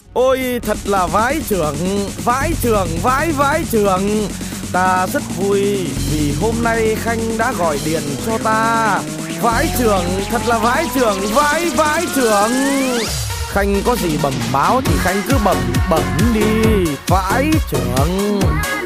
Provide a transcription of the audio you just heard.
Ôi thật là vái trưởng, vái trưởng. Ta rất vui vì hôm nay Khanh đã gọi điện cho ta. Vái trưởng, thật là vái trưởng, vái trưởng. Khanh có gì bẩm báo thì Khanh cứ bẩm đi, vái trưởng.